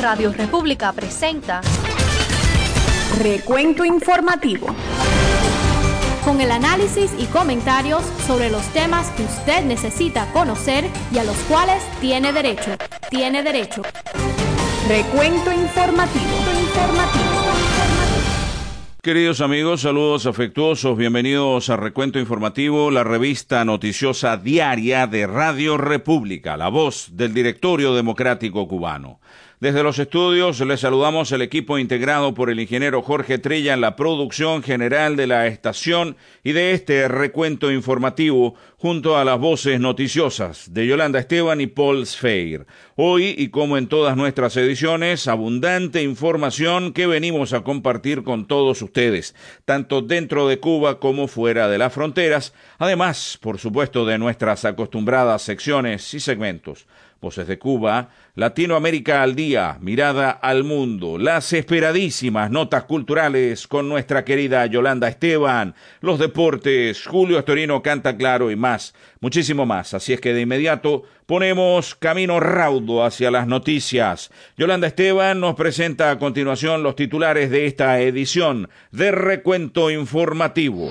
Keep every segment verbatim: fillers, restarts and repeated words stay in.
Radio República presenta Recuento Informativo, con el análisis y comentarios sobre los temas que usted necesita conocer y a los cuales tiene derecho. Tiene derecho. Recuento Informativo. Informativo. Queridos amigos, saludos afectuosos, bienvenidos a Recuento Informativo, la revista noticiosa diaria de Radio República, la voz del Directorio Democrático Cubano. Desde los estudios les saludamos el equipo integrado por el ingeniero Jorge Trilla en la producción general de la estación y de este recuento informativo, junto a las voces noticiosas de Yolanda Esteban y Paul Sfeir. Hoy, y como en todas nuestras ediciones, abundante información que venimos a compartir con todos ustedes, tanto dentro de Cuba como fuera de las fronteras, además, por supuesto, de nuestras acostumbradas secciones y segmentos. Voces de Cuba, Latinoamérica al día, mirada al mundo, las esperadísimas notas culturales con nuestra querida Yolanda Esteban, los deportes, Julio Astorino canta claro y más, muchísimo más. Así es que de inmediato ponemos camino raudo hacia las noticias. Yolanda Esteban nos presenta a continuación los titulares de esta edición de Recuento Informativo.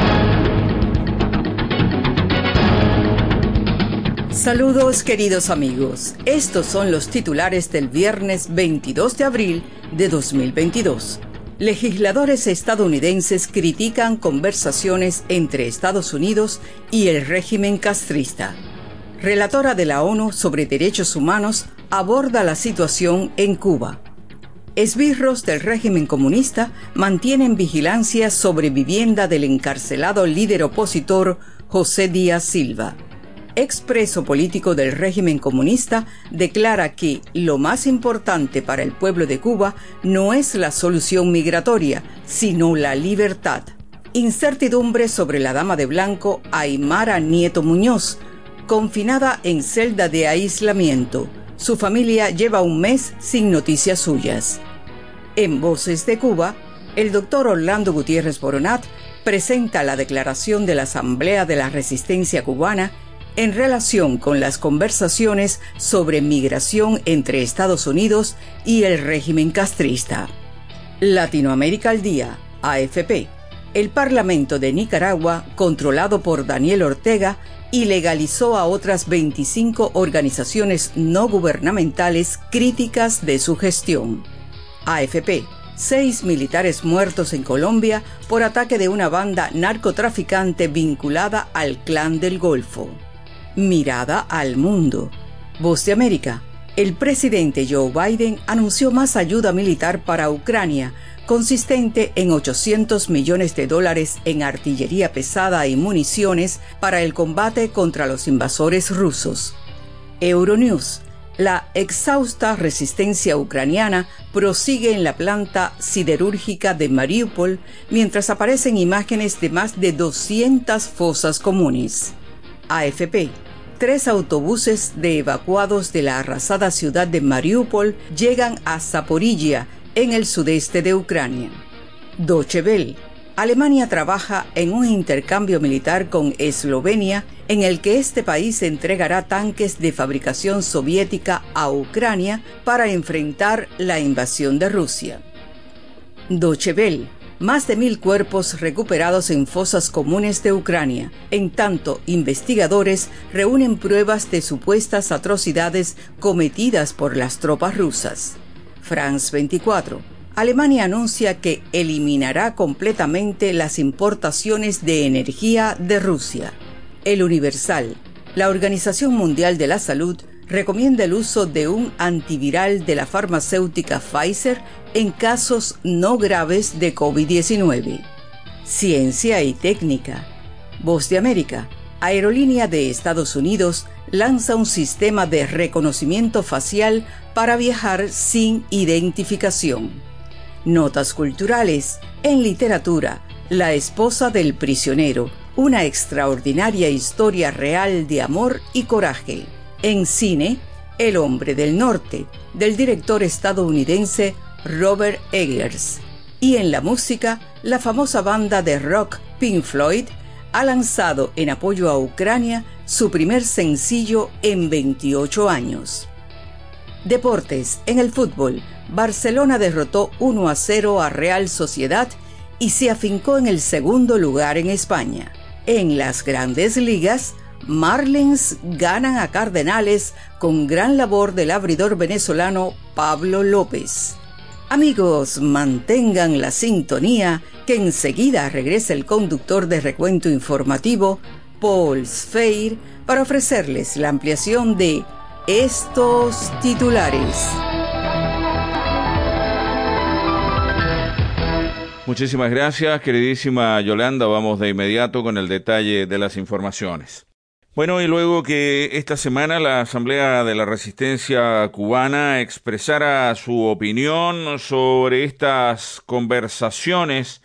Saludos, queridos amigos. Estos son los titulares del viernes veintidós de abril de dos mil veintidós. Legisladores estadounidenses critican conversaciones entre Estados Unidos y el régimen castrista. Relatora de la ONU sobre Derechos Humanos aborda la situación en Cuba. Esbirros del régimen comunista mantienen vigilancia sobre vivienda del encarcelado líder opositor José Díaz Silva. Expreso político del régimen comunista declara que lo más importante para el pueblo de Cuba no es la solución migratoria, sino la libertad. Incertidumbre sobre la dama de blanco Aymara Nieto Muñoz, confinada en celda de aislamiento. Su familia lleva un mes sin noticias suyas. En Voces de Cuba, el doctor Orlando Gutiérrez Boronat presenta la declaración de la Asamblea de la Resistencia Cubana en relación con las conversaciones sobre migración entre Estados Unidos y el régimen castrista. Latinoamérica al día, A F P. El Parlamento de Nicaragua, controlado por Daniel Ortega, ilegalizó a otras veinticinco organizaciones no gubernamentales críticas de su gestión. A F P. Seis militares muertos en Colombia por ataque de una banda narcotraficante vinculada al Clan del Golfo. Mirada al mundo. Voz de América. El presidente Joe Biden anunció más ayuda militar para Ucrania, consistente en ochocientos millones de dólares en artillería pesada y municiones para el combate contra los invasores rusos. Euronews. La exhausta resistencia ucraniana prosigue en la planta siderúrgica de Mariupol, mientras aparecen imágenes de más de doscientas fosas comunes. A F P. Tres autobuses de evacuados de la arrasada ciudad de Mariupol llegan a Zaporizhia, en el sudeste de Ucrania. Deutsche Welle. Alemania trabaja en un intercambio militar con Eslovenia, en el que este país entregará tanques de fabricación soviética a Ucrania para enfrentar la invasión de Rusia. Deutsche Welle. Más de mil cuerpos recuperados en fosas comunes de Ucrania. En tanto, investigadores reúnen pruebas de supuestas atrocidades cometidas por las tropas rusas. France veinticuatro. Alemania anuncia que eliminará completamente las importaciones de energía de Rusia. El Universal. La Organización Mundial de la Salud recomienda el uso de un antiviral de la farmacéutica Pfizer en casos no graves de COVID diecinueve. Ciencia y técnica. Voz de América. Aerolínea de Estados Unidos lanza un sistema de reconocimiento facial para viajar sin identificación. Notas culturales. En literatura, La esposa del prisionero, una extraordinaria historia real de amor y coraje. En cine, El hombre del norte, del director estadounidense Robert Eggers. Y en la música, la famosa banda de rock Pink Floyd ha lanzado en apoyo a Ucrania su primer sencillo en veintiocho años. Deportes. En el fútbol, Barcelona derrotó uno a cero a Real Sociedad y se afincó en el segundo lugar en España. En las Grandes Ligas, Marlins ganan a Cardenales con gran labor del abridor venezolano Pablo López. Amigos, mantengan la sintonía que enseguida regresa el conductor de Recuento Informativo, Paul Sfeir, para ofrecerles la ampliación de estos titulares. Muchísimas gracias, queridísima Yolanda. Vamos de inmediato con el detalle de las informaciones. Bueno, y luego que esta semana la Asamblea de la Resistencia Cubana expresara su opinión sobre estas conversaciones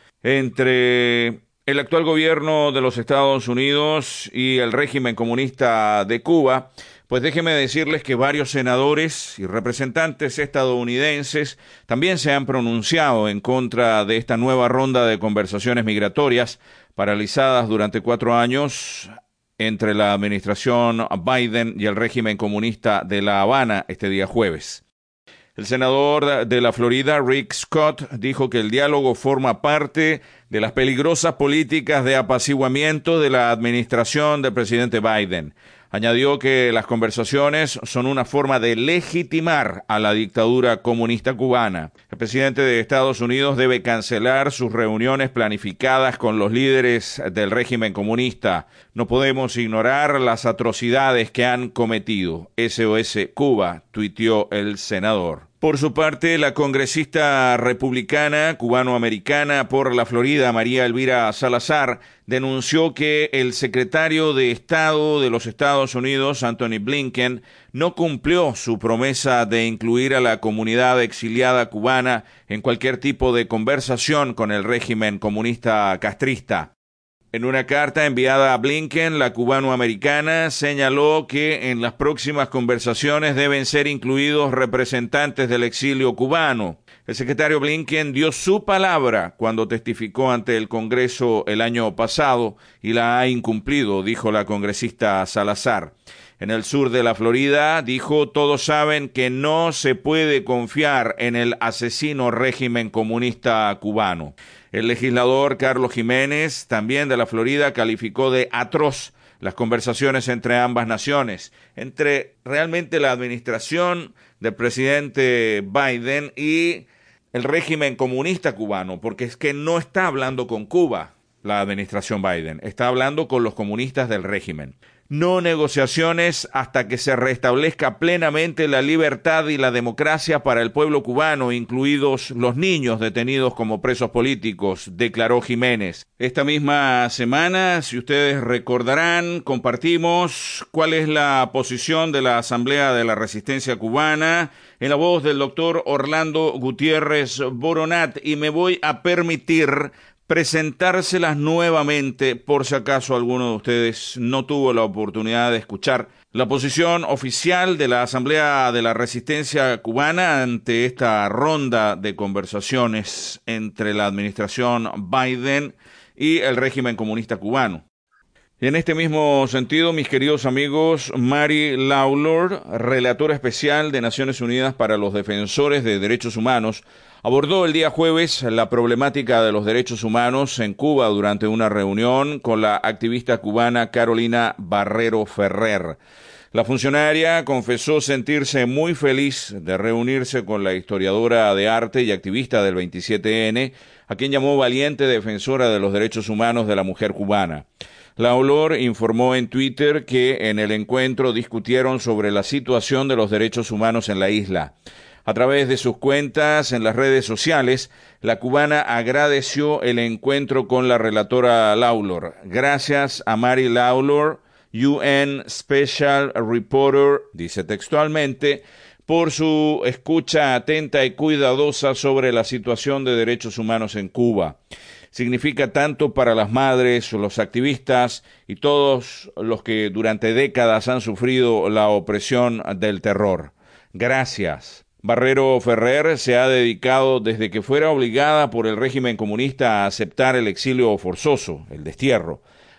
entre el actual gobierno de los Estados Unidos y el régimen comunista de Cuba, pues déjenme decirles que varios senadores y representantes estadounidenses también se han pronunciado en contra de esta nueva ronda de conversaciones migratorias paralizadas durante cuatro años entre la administración Biden y el régimen comunista de La Habana este día jueves. El senador de la Florida, Rick Scott, dijo que el diálogo forma parte de las peligrosas políticas de apaciguamiento de la administración del presidente Biden. Añadió que las conversaciones son una forma de legitimar a la dictadura comunista cubana. El presidente de Estados Unidos debe cancelar sus reuniones planificadas con los líderes del régimen comunista. No podemos ignorar las atrocidades que han cometido. S O S Cuba, tuiteó el senador. Por su parte, la congresista republicana cubanoamericana por la Florida, María Elvira Salazar, denunció que el secretario de Estado de los Estados Unidos, Anthony Blinken, no cumplió su promesa de incluir a la comunidad exiliada cubana en cualquier tipo de conversación con el régimen comunista castrista. En una carta enviada a Blinken, la cubanoamericana señaló que en las próximas conversaciones deben ser incluidos representantes del exilio cubano. El secretario Blinken dio su palabra cuando testificó ante el Congreso el año pasado y la ha incumplido, dijo la congresista Salazar. En el sur de la Florida, dijo, todos saben que no se puede confiar en el asesino régimen comunista cubano. El legislador Carlos Jiménez, también de la Florida, calificó de atroz las conversaciones entre ambas naciones, entre realmente la administración del presidente Biden y el régimen comunista cubano, porque es que no está hablando con Cuba la administración Biden, está hablando con los comunistas del régimen. No negociaciones hasta que se restablezca plenamente la libertad y la democracia para el pueblo cubano, incluidos los niños detenidos como presos políticos, declaró Jiménez. Esta misma semana, si ustedes recordarán, compartimos cuál es la posición de la Asamblea de la Resistencia Cubana en la voz del doctor Orlando Gutiérrez Boronat, y me voy a permitir presentárselas nuevamente por si acaso alguno de ustedes no tuvo la oportunidad de escuchar la posición oficial de la Asamblea de la Resistencia Cubana ante esta ronda de conversaciones entre la administración Biden y el régimen comunista cubano. Y en este mismo sentido, mis queridos amigos, Mary Lawlor, relatora especial de Naciones Unidas para los Defensores de Derechos Humanos, abordó el día jueves la problemática de los derechos humanos en Cuba durante una reunión con la activista cubana Carolina Barrero Ferrer. La funcionaria confesó sentirse muy feliz de reunirse con la historiadora de arte y activista del veintisiete ene, a quien llamó valiente defensora de los derechos humanos de la mujer cubana. Lawlor informó en Twitter que en el encuentro discutieron sobre la situación de los derechos humanos en la isla. A través de sus cuentas en las redes sociales, la cubana agradeció el encuentro con la relatora Lawlor. Gracias a Mary Lawlor, U N Special Reporter, dice textualmente, por su escucha atenta y cuidadosa sobre la situación de derechos humanos en Cuba. Significa tanto para las madres, los activistas y todos los que durante décadas han sufrido la opresión del terror. Gracias. Barrero Ferrer se ha dedicado desde que fuera obligada por el régimen comunista a aceptar el exilio forzoso, el destierro.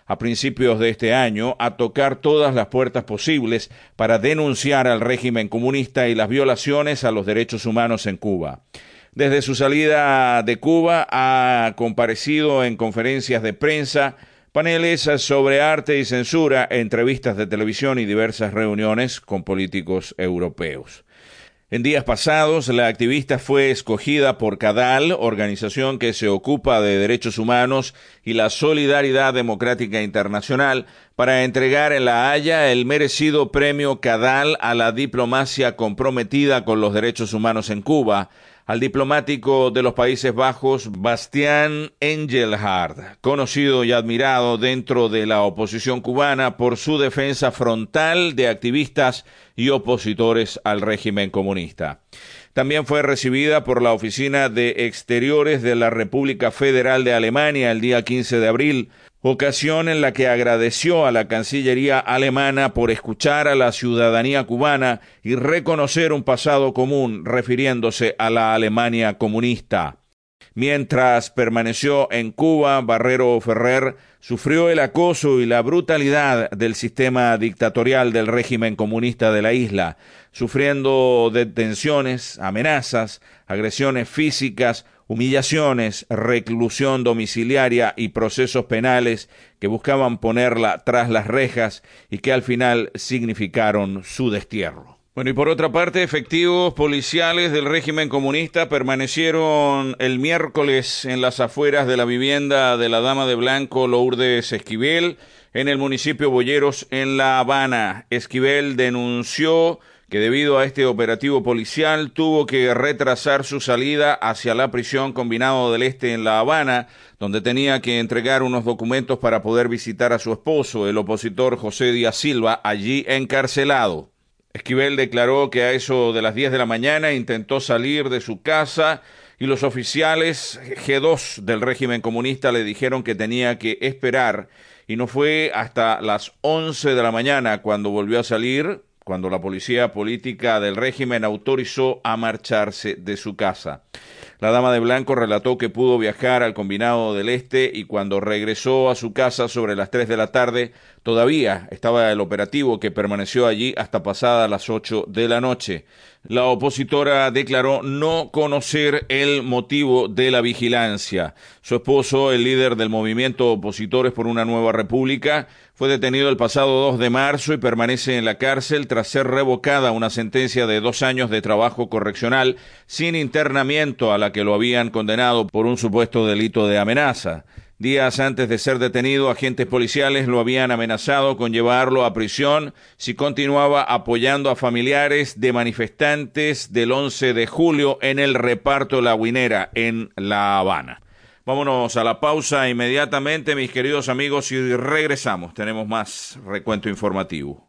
a principios de este año a tocar todas las puertas posibles para denunciar al régimen comunista y las violaciones a los derechos humanos en Cuba. Desde su salida de Cuba ha comparecido en conferencias de prensa, paneles sobre arte y censura, entrevistas de televisión y diversas reuniones con políticos europeos. En días pasados, la activista fue escogida por CADAL, organización que se ocupa de derechos humanos y la solidaridad democrática internacional, para entregar en La Haya el merecido premio CADAL a la diplomacia comprometida con los derechos humanos en Cuba, al diplomático de los Países Bajos Bastián Engelhard, conocido y admirado dentro de la oposición cubana por su defensa frontal de activistas y opositores al régimen comunista. También fue recibida por la Oficina de Exteriores de la República Federal de Alemania el día quince de abril, ocasión en la que agradeció a la Cancillería alemana por escuchar a la ciudadanía cubana y reconocer un pasado común, refiriéndose a la Alemania comunista. Mientras permaneció en Cuba, Barrero Ferrer sufrió el acoso y la brutalidad del sistema dictatorial del régimen comunista de la isla, sufriendo detenciones, amenazas, agresiones físicas, humillaciones, reclusión domiciliaria y procesos penales que buscaban ponerla tras las rejas y que al final significaron su destierro. Bueno, y por otra parte, efectivos policiales del régimen comunista permanecieron el miércoles en las afueras de la vivienda de la dama de blanco Lourdes Esquivel, en el municipio Boyeros, en La Habana. Esquivel denunció que debido a este operativo policial tuvo que retrasar su salida hacia la prisión Combinado del Este en La Habana, donde tenía que entregar unos documentos para poder visitar a su esposo, el opositor José Díaz Silva, allí encarcelado. Esquivel declaró que a eso de las diez de la mañana intentó salir de su casa y los oficiales G dos del régimen comunista le dijeron que tenía que esperar, y no fue hasta las once de la mañana cuando volvió a salir, cuando la policía política del régimen autorizó a marcharse de su casa. La dama de blanco relató que pudo viajar al Combinado del Este y cuando regresó a su casa sobre las tres de la tarde, todavía estaba el operativo que permaneció allí hasta pasadas las ocho de la noche. La opositora declaró no conocer el motivo de la vigilancia. Su esposo, el líder del movimiento Opositores por una Nueva República, fue detenido el pasado dos de marzo y permanece en la cárcel tras ser revocada una sentencia de dos años de trabajo correccional sin internamiento a la que lo habían condenado por un supuesto delito de amenaza. Días antes de ser detenido, agentes policiales lo habían amenazado con llevarlo a prisión si continuaba apoyando a familiares de manifestantes del once de julio en el reparto La Guinera en La Habana. Vámonos a la pausa inmediatamente, mis queridos amigos, y regresamos. Tenemos más recuento informativo.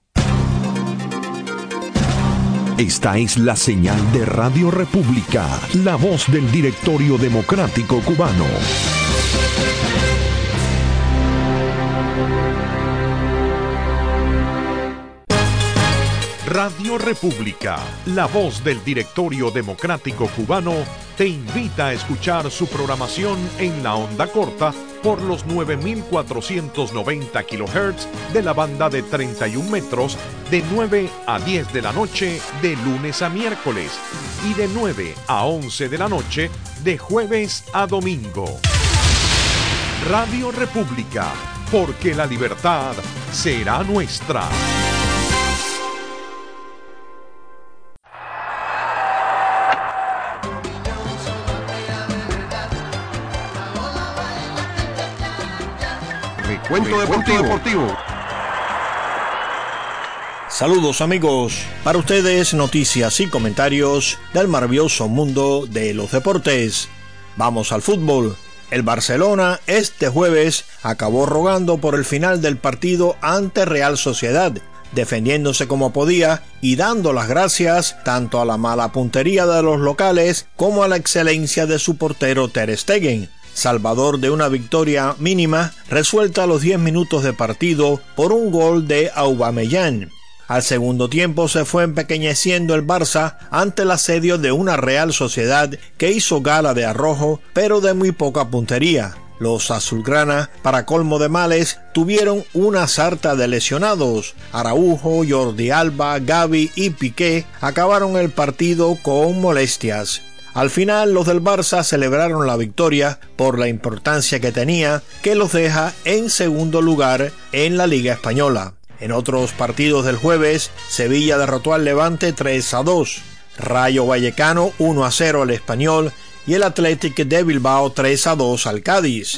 Esta es la señal de Radio República, la voz del Directorio Democrático Cubano. Radio República, la voz del Directorio Democrático Cubano, te invita a escuchar su programación en la onda corta por los nueve mil cuatrocientos noventa kilohertz de la banda de treinta y un metros de nueve a diez de la noche de lunes a miércoles y de nueve a once de la noche de jueves a domingo. Radio República, porque la libertad será nuestra. Recuento deportivo. deportivo. Saludos amigos, para ustedes noticias y comentarios del maravilloso mundo de los deportes. Vamos al fútbol. El Barcelona este jueves acabó rogando por el final del partido ante Real Sociedad, defendiéndose como podía y dando las gracias tanto a la mala puntería de los locales como a la excelencia de su portero Ter Stegen, salvador de una victoria mínima resuelta a los diez minutos de partido por un gol de Aubameyang. Al segundo tiempo se fue empequeñeciendo el Barça ante el asedio de una Real Sociedad que hizo gala de arrojo pero de muy poca puntería. Los azulgrana, para colmo de males, tuvieron una sarta de lesionados. Araujo, Jordi Alba, Gavi y Piqué acabaron el partido con molestias. Al final, los del Barça celebraron la victoria por la importancia que tenía, que los deja en segundo lugar en la Liga Española. En otros partidos del jueves, Sevilla derrotó al Levante tres a dos, Rayo Vallecano uno a cero al Español y el Athletic de Bilbao tres a dos al Cádiz.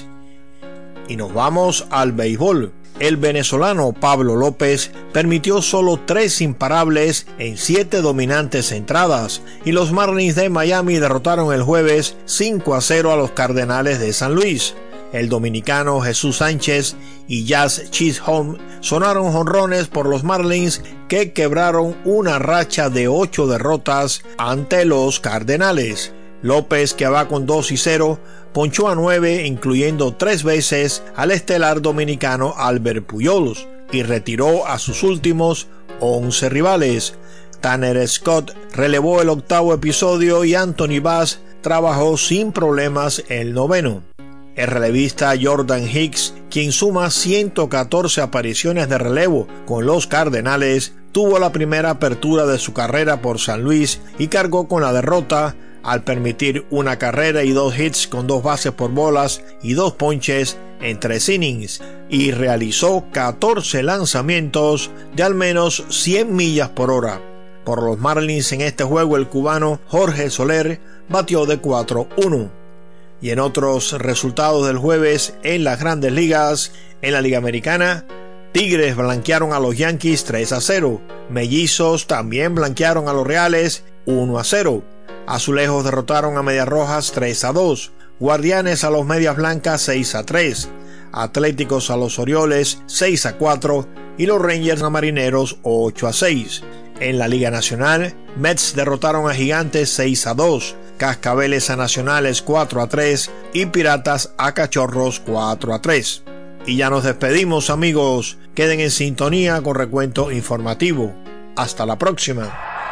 Y nos vamos al béisbol. El venezolano Pablo López permitió solo tres imparables en siete dominantes entradas y los Marlins de Miami derrotaron el jueves cinco a cero a los Cardenales de San Luis. El dominicano Jesús Sánchez y Jazz Chisholm sonaron jonrones por los Marlins, que quebraron una racha de ocho derrotas ante los Cardenales. López, que va con dos y cero, ponchó a nueve, incluyendo tres veces al estelar dominicano Albert Pujols, y retiró a sus últimos once rivales. Tanner Scott relevó el octavo episodio y Anthony Bass trabajó sin problemas el noveno. El relevista Jordan Hicks, quien suma ciento catorce apariciones de relevo con los Cardenales, tuvo la primera apertura de su carrera por San Luis y cargó con la derrota al permitir una carrera y dos hits con dos bases por bolas y dos ponches en tres innings, y realizó catorce lanzamientos de al menos cien millas por hora. Por los Marlins en este juego, el cubano Jorge Soler batió de cuatro uno. Y en otros resultados del jueves en las Grandes Ligas, en la Liga Americana, Tigres blanquearon a los Yankees tres a cero, Mellizos también blanquearon a los Reales uno a cero, Azulejos derrotaron a Medias Rojas tres a dos, Guardianes a los Medias Blancas seis a tres, Atléticos a los Orioles seis a cuatro y los Rangers a Marineros ocho a seis. En la Liga Nacional, Mets derrotaron a Gigantes seis a dos, Cascabeles a Nacionales cuatro a tres y Piratas a Cachorros cuatro a tres. Y ya nos despedimos, amigos. Queden en sintonía con Recuento Informativo. Hasta la próxima.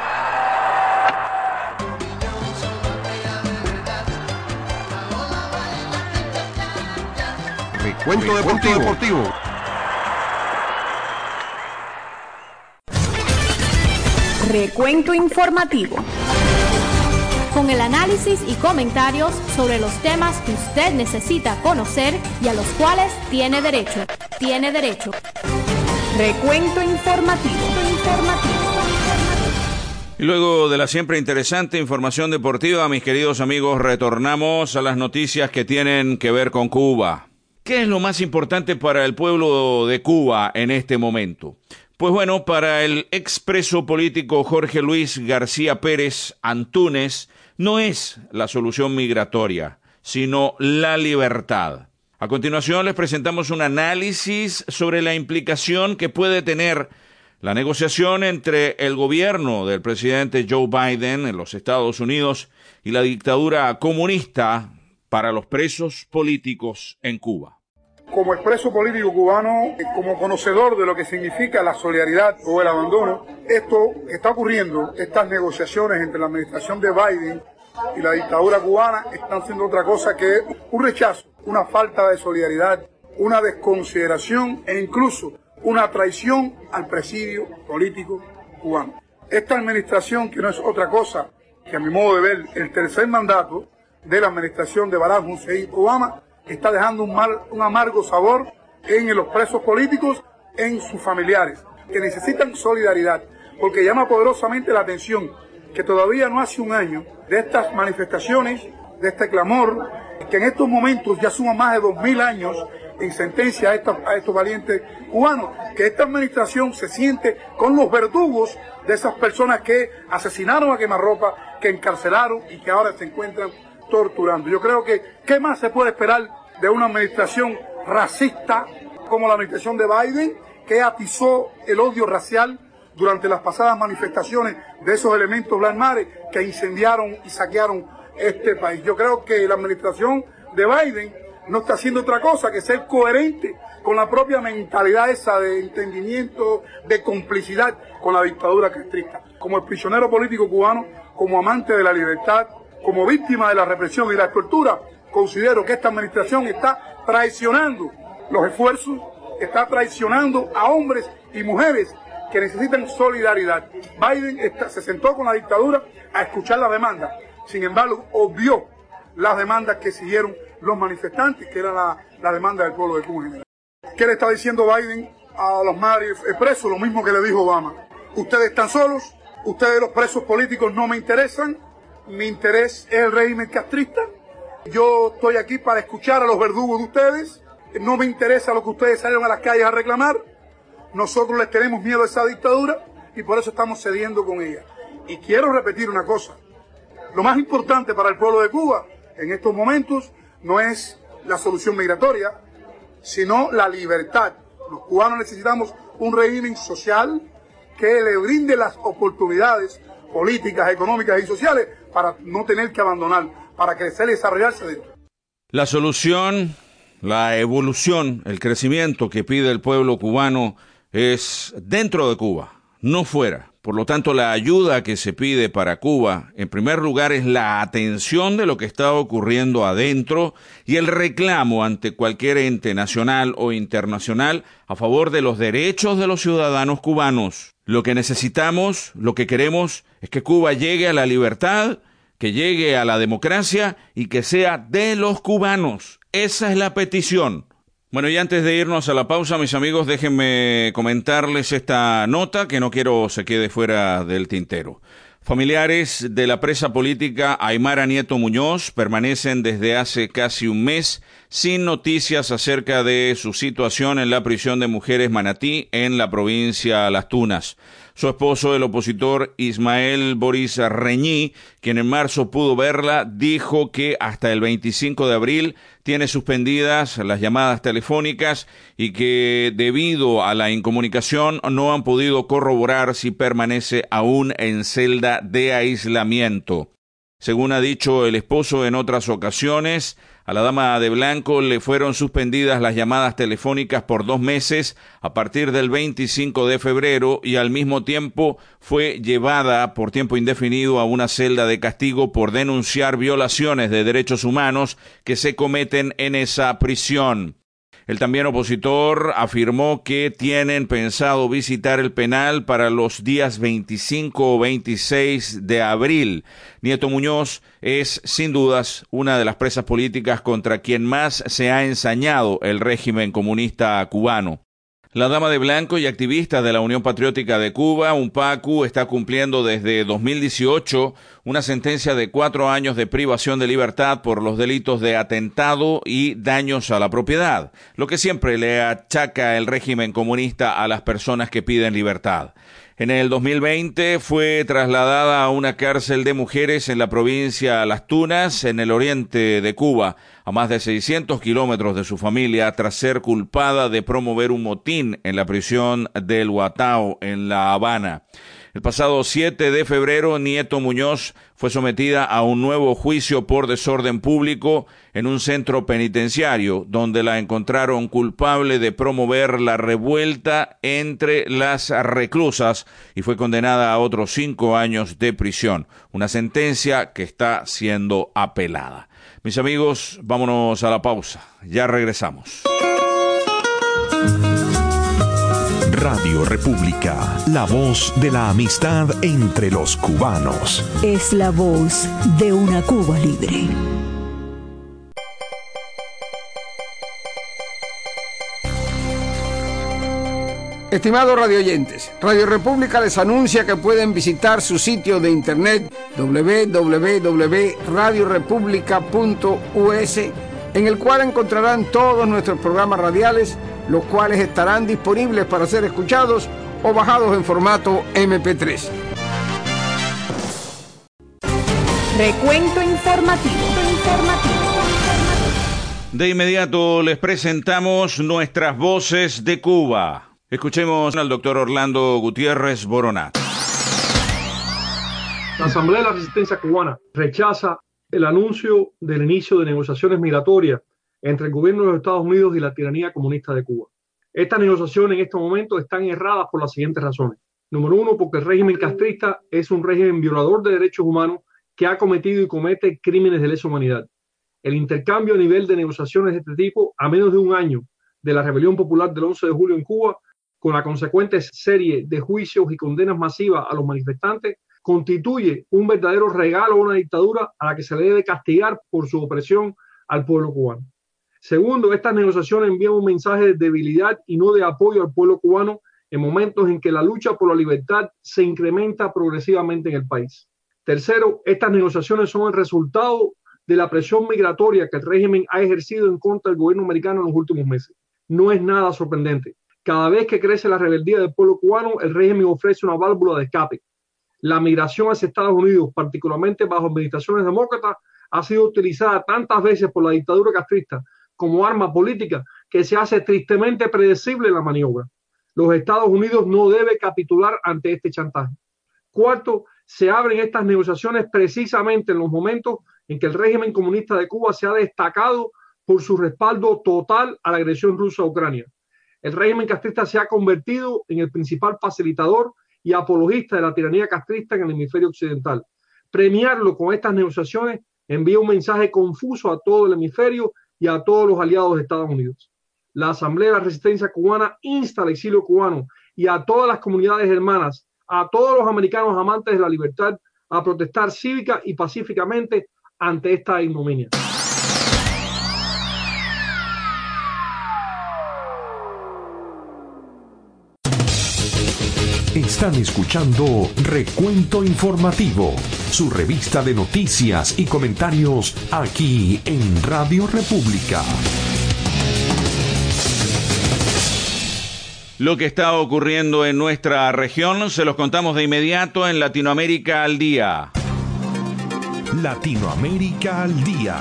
Recuento deportivo. deportivo. Recuento informativo. Con el análisis y comentarios sobre los temas que usted necesita conocer y a los cuales tiene derecho. Tiene derecho. Recuento informativo. Informativo. Y luego de la siempre interesante información deportiva, mis queridos amigos, retornamos a las noticias que tienen que ver con Cuba. ¿Qué es lo más importante para el pueblo de Cuba en este momento? Pues bueno, para el expreso político Jorge Luis García Pérez Antúnez, no es la solución migratoria, sino la libertad. A continuación les presentamos un análisis sobre la implicación que puede tener la negociación entre el gobierno del presidente Joe Biden en los Estados Unidos y la dictadura comunista para los presos políticos en Cuba. Como expreso político cubano, como conocedor de lo que significa la solidaridad o el abandono, esto que está ocurriendo, estas negociaciones entre la administración de Biden y la dictadura cubana, están siendo otra cosa que un rechazo, una falta de solidaridad, una desconsideración e incluso una traición al presidio político cubano. Esta administración, que no es otra cosa que, a mi modo de ver, el tercer mandato de la administración de Barack Hussein Obama, está dejando un, mal, un amargo sabor en los presos políticos, en sus familiares, que necesitan solidaridad, porque llama poderosamente la atención que todavía no hace un año de estas manifestaciones, de este clamor, que en estos momentos ya suma más de dos mil años en sentencia a, esta, a estos valientes cubanos, que esta administración se siente con los verdugos de esas personas que asesinaron a quemarropa, que encarcelaron y que ahora se encuentran torturando. Yo creo que, ¿qué más se puede esperar de una administración racista como la administración de Biden, que atizó el odio racial durante las pasadas manifestaciones de esos elementos blanmares que incendiaron y saquearon este país? Yo creo que la administración de Biden no está haciendo otra cosa que ser coherente con la propia mentalidad esa de entendimiento, de complicidad con la dictadura castrista. Como el prisionero político cubano, como amante de la libertad, como víctima de la represión y la tortura, considero que esta administración está traicionando los esfuerzos, está traicionando a hombres y mujeres que necesitan solidaridad. Biden está, se sentó con la dictadura a escuchar las demandas, sin embargo, obvió las demandas que siguieron los manifestantes, que era la, la demanda del pueblo de Cuba en general. ¿Qué le está diciendo Biden a los madres presos? Lo mismo que le dijo Obama. Ustedes están solos, ustedes los presos políticos no me interesan, mi interés es el régimen castrista, yo estoy aquí para escuchar a los verdugos de ustedes, no me interesa lo que ustedes salieron a las calles a reclamar, nosotros les tenemos miedo a esa dictadura y por eso estamos cediendo con ella. Y quiero repetir una cosa, lo más importante para el pueblo de Cuba en estos momentos no es la solución migratoria, sino la libertad. Los cubanos necesitamos un régimen social que le brinde las oportunidades políticas, económicas y sociales para no tener que abandonar, para crecer y desarrollarse dentro. La solución, la evolución, el crecimiento que pide el pueblo cubano es dentro de Cuba, no fuera. Por lo tanto, la ayuda que se pide para Cuba, en primer lugar, es la atención de lo que está ocurriendo adentro y el reclamo ante cualquier ente nacional o internacional a favor de los derechos de los ciudadanos cubanos. Lo que necesitamos, lo que queremos, es que Cuba llegue a la libertad, que llegue a la democracia y que sea de los cubanos. Esa es la petición. Bueno, y antes de irnos a la pausa, mis amigos, déjenme comentarles esta nota que no quiero se quede fuera del tintero. Familiares de la presa política Aymara Nieto Muñoz permanecen desde hace casi un mes sin noticias acerca de su situación en la prisión de mujeres Manatí en la provincia Las Tunas. Su esposo, el opositor Ismael Boris Reñí, quien en marzo pudo verla, dijo que hasta el veinticinco de abril tiene suspendidas las llamadas telefónicas y que debido a la incomunicación no han podido corroborar si permanece aún en celda de aislamiento. Según ha dicho el esposo en otras ocasiones, a la dama de blanco le fueron suspendidas las llamadas telefónicas por dos meses a partir del veinticinco de febrero y al mismo tiempo fue llevada por tiempo indefinido a una celda de castigo por denunciar violaciones de derechos humanos que se cometen en esa prisión. El también opositor afirmó que tienen pensado visitar el penal para los días veinticinco o veintiséis de abril. Nieto Muñoz es, sin dudas, una de las presas políticas contra quien más se ha ensañado el régimen comunista cubano. La dama de blanco y activista de la Unión Patriótica de Cuba, UNPACU, está cumpliendo desde dos mil dieciocho una sentencia de cuatro años de privación de libertad por los delitos de atentado y daños a la propiedad, lo que siempre le achaca el régimen comunista a las personas que piden libertad. En el dos mil veinte fue trasladada a una cárcel de mujeres en la provincia Las Tunas, en el oriente de Cuba, a más de seiscientos kilómetros de su familia, tras ser culpada de promover un motín en la prisión del Huatao, en La Habana. El pasado siete de febrero, Nieto Muñoz fue sometida a un nuevo juicio por desorden público en un centro penitenciario, donde la encontraron culpable de promover la revuelta entre las reclusas y fue condenada a otros cinco años de prisión, una sentencia que está siendo apelada. Mis amigos, vámonos a la pausa. Ya regresamos. Radio República, la voz de la amistad entre los cubanos. Es la voz de una Cuba libre. Estimados radioyentes, Radio República les anuncia que pueden visitar su sitio de internet doble u doble u doble u punto radio república punto u s, en el cual encontrarán todos nuestros programas radiales, los cuales estarán disponibles para ser escuchados o bajados en formato eme pe tres. Recuento informativo. De inmediato les presentamos nuestras voces de Cuba. Escuchemos al doctor Orlando Gutiérrez Boronat. La Asamblea de la Resistencia Cubana rechaza el anuncio del inicio de negociaciones migratorias entre el gobierno de los Estados Unidos y la tiranía comunista de Cuba. Estas negociaciones en estos momentos están erradas por las siguientes razones. Número uno, porque el régimen castrista es un régimen violador de derechos humanos que ha cometido y comete crímenes de lesa humanidad. El intercambio a nivel de negociaciones de este tipo, a menos de un año de la rebelión popular del once de julio en Cuba, con la consecuente serie de juicios y condenas masivas a los manifestantes, constituye un verdadero regalo a una dictadura a la que se le debe castigar por su opresión al pueblo cubano. Segundo, estas negociaciones envían un mensaje de debilidad y no de apoyo al pueblo cubano en momentos en que la lucha por la libertad se incrementa progresivamente en el país. Tercero, estas negociaciones son el resultado de la presión migratoria que el régimen ha ejercido en contra del gobierno americano en los últimos meses. No es nada sorprendente. Cada vez que crece la rebeldía del pueblo cubano, el régimen ofrece una válvula de escape. La migración hacia Estados Unidos, particularmente bajo administraciones demócratas, ha sido utilizada tantas veces por la dictadura castrista como arma política que se hace tristemente predecible la maniobra. Los Estados Unidos no deben capitular ante este chantaje. Cuarto, se abren estas negociaciones precisamente en los momentos en que el régimen comunista de Cuba se ha destacado por su respaldo total a la agresión rusa a Ucrania. El régimen castrista se ha convertido en el principal facilitador y apologista de la tiranía castrista en el hemisferio occidental. Premiarlo con estas negociaciones envía un mensaje confuso a todo el hemisferio y a todos los aliados de Estados Unidos. La Asamblea de la Resistencia Cubana insta al exilio cubano y a todas las comunidades hermanas, a todos los americanos amantes de la libertad, a protestar cívica y pacíficamente ante esta ignominia. Están escuchando Recuento Informativo, su revista de noticias y comentarios aquí en Radio República. Lo que está ocurriendo en nuestra región se los contamos de inmediato en Latinoamérica al Día. Latinoamérica al Día.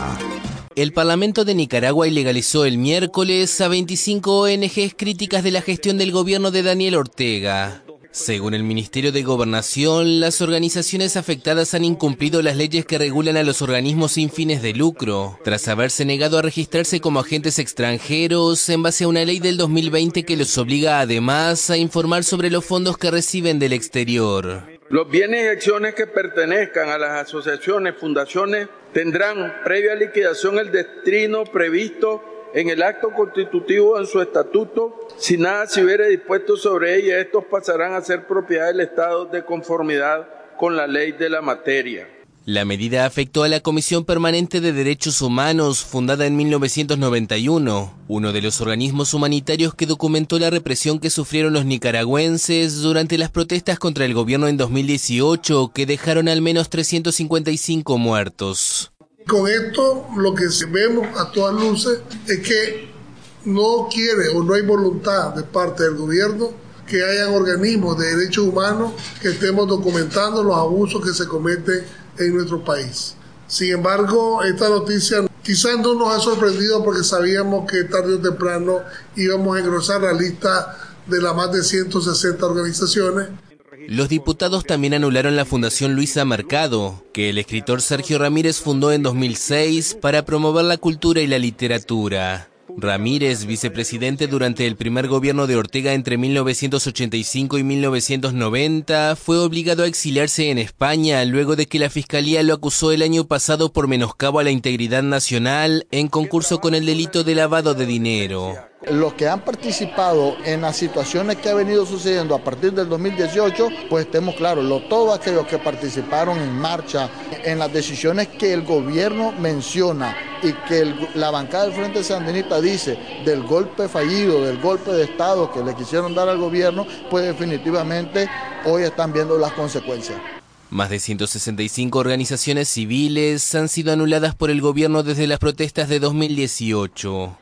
El Parlamento de Nicaragua ilegalizó el miércoles a veinticinco O N Ges críticas de la gestión del gobierno de Daniel Ortega. Según el Ministerio de Gobernación, las organizaciones afectadas han incumplido las leyes que regulan a los organismos sin fines de lucro, tras haberse negado a registrarse como agentes extranjeros en base a una ley del dos mil veinte que los obliga además a informar sobre los fondos que reciben del exterior. Los bienes y acciones que pertenezcan a las asociaciones, fundaciones, tendrán previa liquidación el destino previsto en el acto constitutivo en su estatuto. Si nada se hubiera dispuesto sobre ella, estos pasarán a ser propiedad del Estado de conformidad con la ley de la materia. La medida afectó a la Comisión Permanente de Derechos Humanos, fundada en mil novecientos noventa y uno, uno de los organismos humanitarios que documentó la represión que sufrieron los nicaragüenses durante las protestas contra el gobierno en dos mil dieciocho, que dejaron al menos trescientos cincuenta y cinco muertos. Con esto lo que vemos a todas luces es que no quiere o no hay voluntad de parte del gobierno que hayan organismos de derechos humanos que estemos documentando los abusos que se cometen en nuestro país. Sin embargo, esta noticia quizás no nos ha sorprendido porque sabíamos que tarde o temprano íbamos a engrosar la lista de las más de ciento sesenta organizaciones. Los diputados también anularon la Fundación Luisa Mercado, que el escritor Sergio Ramírez fundó en dos mil seis para promover la cultura y la literatura. Ramírez, vicepresidente durante el primer gobierno de Ortega entre mil novecientos ochenta y cinco y mil novecientos noventa, fue obligado a exiliarse en España luego de que la Fiscalía lo acusó el año pasado por menoscabo a la integridad nacional en concurso con el delito de lavado de dinero. Los que han participado en las situaciones que ha venido sucediendo a partir del dos mil dieciocho, pues estemos claros, lo, todos aquellos que participaron en marcha, en las decisiones que el gobierno menciona y que el, la bancada del Frente Sandinista dice del golpe fallido, del golpe de Estado que le quisieron dar al gobierno, pues definitivamente hoy están viendo las consecuencias. Más de ciento sesenta y cinco organizaciones civiles han sido anuladas por el gobierno desde las protestas de dos mil dieciocho.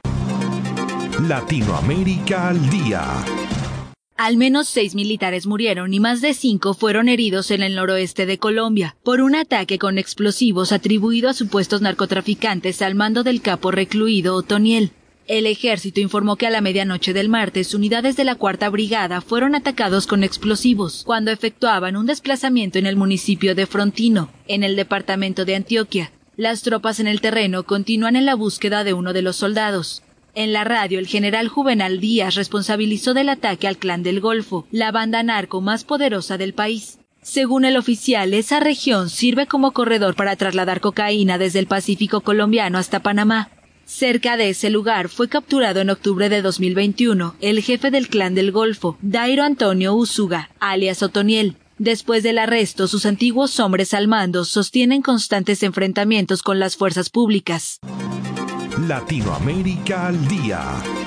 Latinoamérica al Día. Al menos seis militares murieron y más de cinco fueron heridos en el noroeste de Colombia por un ataque con explosivos atribuido a supuestos narcotraficantes al mando del capo recluido Otoniel. El ejército informó que a la medianoche del martes unidades de la Cuarta Brigada fueron atacados con explosivos cuando efectuaban un desplazamiento en el municipio de Frontino, en el departamento de Antioquia. Las tropas en el terreno continúan en la búsqueda de uno de los soldados. En la radio, el general Juvenal Díaz responsabilizó del ataque al Clan del Golfo, la banda narco más poderosa del país. Según el oficial, esa región sirve como corredor para trasladar cocaína desde el Pacífico colombiano hasta Panamá. Cerca de ese lugar fue capturado en octubre de dos mil veintiuno el jefe del Clan del Golfo, Dairo Antonio Usuga, alias Otoniel. Después del arresto, sus antiguos hombres al mando sostienen constantes enfrentamientos con las fuerzas públicas. Latinoamérica al día.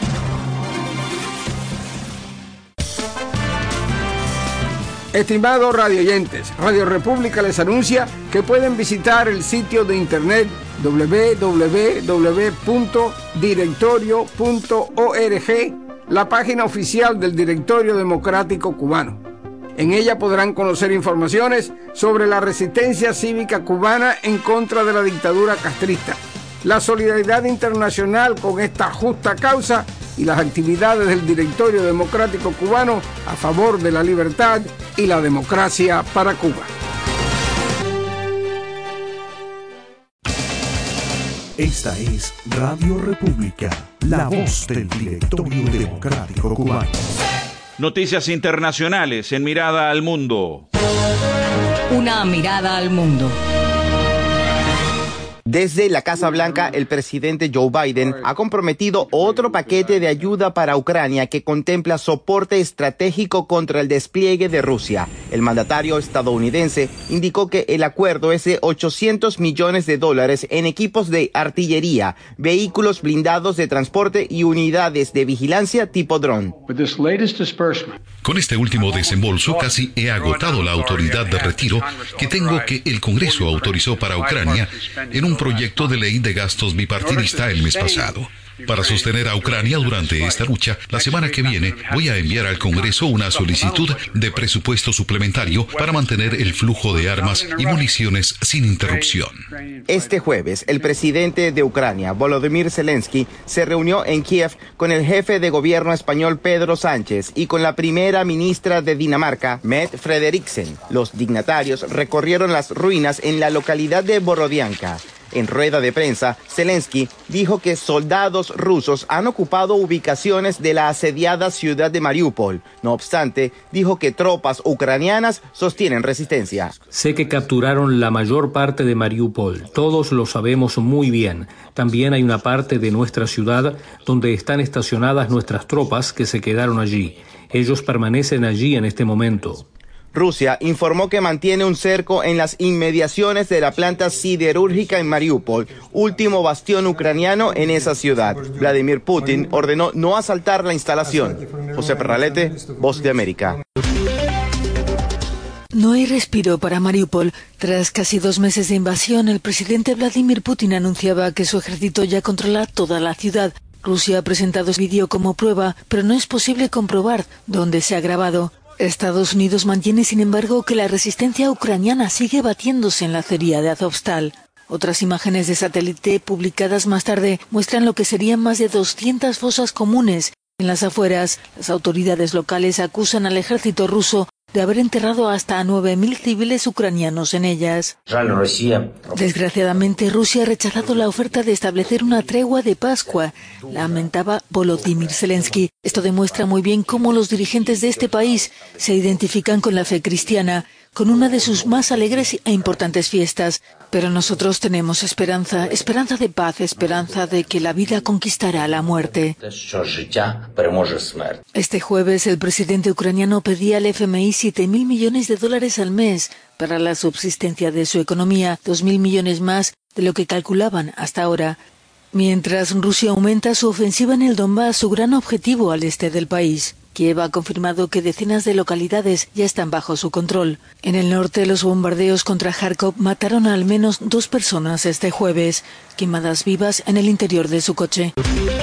Estimados radioyentes, Radio República les anuncia que pueden visitar el sitio de internet doble u doble u doble u punto directorio punto org, la página oficial del Directorio Democrático Cubano. En ella podrán conocer informaciones sobre la resistencia cívica cubana en contra de la dictadura castrista, la solidaridad internacional con esta justa causa y las actividades del Directorio Democrático Cubano a favor de la libertad y la democracia para Cuba. Esta es Radio República, la voz del Directorio Democrático Cubano. Noticias internacionales en Mirada al Mundo. Una mirada al mundo. Desde la Casa Blanca, el presidente Joe Biden ha comprometido otro paquete de ayuda para Ucrania que contempla soporte estratégico contra el despliegue de Rusia. El mandatario estadounidense indicó que el acuerdo es de ochocientos millones de dólares en equipos de artillería, vehículos blindados de transporte y unidades de vigilancia tipo dron. Con este último desembolso casi he agotado la autoridad de retiro que tengo que el Congreso autorizó para Ucrania en un proyecto de ley de gastos bipartidista el mes pasado. Para sostener a Ucrania durante esta lucha, la semana que viene voy a enviar al Congreso una solicitud de presupuesto suplementario para mantener el flujo de armas y municiones sin interrupción. Este jueves, el presidente de Ucrania, Volodymyr Zelensky, se reunió en Kiev con el jefe de gobierno español Pedro Sánchez y con la primera ministra de Dinamarca, Mette Frederiksen. Los dignatarios recorrieron las ruinas en la localidad de Borodianka. En rueda de prensa, Zelensky dijo que soldados rusos han ocupado ubicaciones de la asediada ciudad de Mariupol. No obstante, dijo que tropas ucranianas sostienen resistencia. Sé que capturaron la mayor parte de Mariupol. Todos lo sabemos muy bien. También hay una parte de nuestra ciudad donde están estacionadas nuestras tropas que se quedaron allí. Ellos permanecen allí en este momento. Rusia informó que mantiene un cerco en las inmediaciones de la planta siderúrgica en Mariupol, último bastión ucraniano en esa ciudad. Vladimir Putin ordenó no asaltar la instalación. José Perralete, Voz de América. No hay respiro para Mariupol. Tras casi dos meses de invasión, el presidente Vladimir Putin anunciaba que su ejército ya controla toda la ciudad. Rusia ha presentado el vídeo como prueba, pero no es posible comprobar dónde se ha grabado. Estados Unidos mantiene, sin embargo, que la resistencia ucraniana sigue batiéndose en la acería de Azovstal. Otras imágenes de satélite publicadas más tarde muestran lo que serían más de doscientas fosas comunes. En las afueras, las autoridades locales acusan al ejército ruso de haber enterrado hasta nueve mil civiles ucranianos en ellas. Desgraciadamente, Rusia ha rechazado la oferta de establecer una tregua de Pascua, lamentaba Volodymyr Zelensky. Esto demuestra muy bien cómo los dirigentes de este país se identifican con la fe cristiana, con una de sus más alegres e importantes fiestas. Pero nosotros tenemos esperanza, esperanza de paz, esperanza de que la vida conquistará la muerte. Este jueves, el presidente ucraniano pedía al F M I siete mil millones de dólares al mes para la subsistencia de su economía, dos mil millones más de lo que calculaban hasta ahora. Mientras Rusia aumenta su ofensiva en el Donbass, su gran objetivo al este del país. Kiev ha confirmado que decenas de localidades ya están bajo su control. En el norte, los bombardeos contra Kharkov mataron a al menos dos personas este jueves, quemadas vivas en el interior de su coche.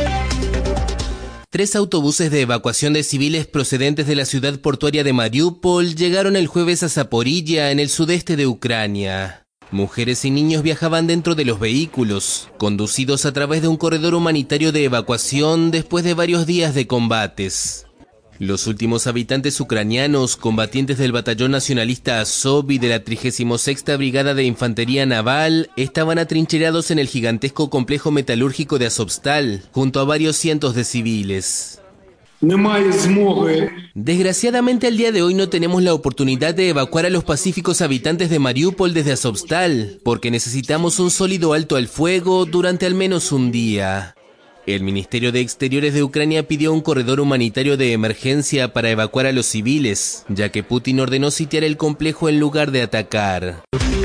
Tres autobuses de evacuación de civiles procedentes de la ciudad portuaria de Mariupol llegaron el jueves a Zaporilla, en el sudeste de Ucrania. Mujeres y niños viajaban dentro de los vehículos, conducidos a través de un corredor humanitario de evacuación después de varios días de combates. Los últimos habitantes ucranianos, combatientes del batallón nacionalista Azov y de la trigésima sexta Brigada de Infantería Naval, estaban atrincherados en el gigantesco complejo metalúrgico de Azovstal, junto a varios cientos de civiles. Desgraciadamente al día de hoy no tenemos la oportunidad de evacuar a los pacíficos habitantes de Mariupol desde Azovstal, porque necesitamos un sólido alto al fuego durante al menos un día. El Ministerio de Exteriores de Ucrania pidió un corredor humanitario de emergencia para evacuar a los civiles, ya que Putin ordenó sitiar el complejo en lugar de atacar.